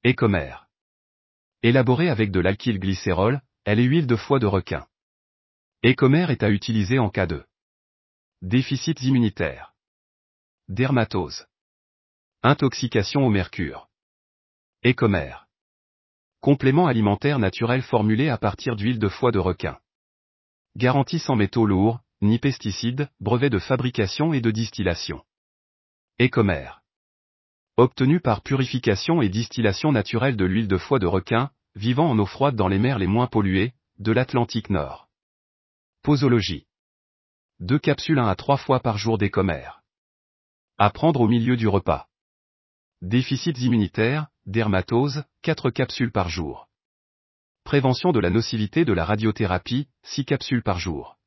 Écomer. Élaborée avec de l'alkylglycérol, elle est huile de foie de requin. Écomer est à utiliser en cas de déficits immunitaires, dermatose, intoxication au mercure. Écomer. Complément alimentaire naturel formulé à partir d'huile de foie de requin. Garantie sans métaux lourds, ni pesticides, brevet de fabrication et de distillation. Écomer. Obtenu par purification et distillation naturelle de l'huile de foie de requin, vivant en eau froide dans les mers les moins polluées, de l'Atlantique Nord. Posologie. 2 capsules 1 à 3 fois par jour d'Écomer. À prendre au milieu du repas. Déficits immunitaires, dermatose, 4 capsules par jour. Prévention de la nocivité de la radiothérapie, 6 capsules par jour.